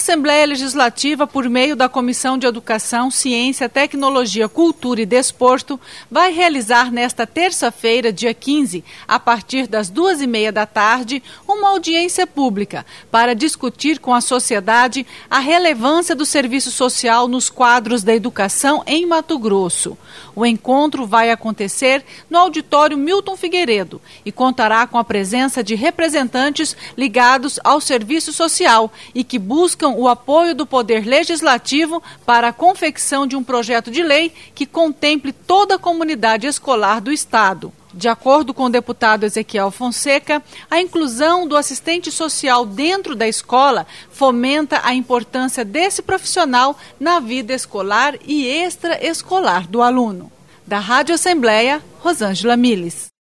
Assembleia Legislativa, por meio da Comissão de Educação, Ciência, Tecnologia, Cultura e Desporto, vai realizar nesta terça-feira, dia 15, a partir das 2h30 da tarde, uma audiência pública para discutir com a sociedade a relevância do serviço social nos quadros da educação em Mato Grosso. O encontro vai acontecer no auditório Milton Figueiredo e contará com a presença de representantes ligados ao serviço social e que buscam o apoio do Poder Legislativo para a confecção de um projeto de lei que contemple toda a comunidade escolar do Estado. De acordo com o deputado Ezequiel Fonseca, a inclusão do assistente social dentro da escola fomenta a importância desse profissional na vida escolar e extraescolar do aluno. Da Rádio Assembleia, Rosângela Miles.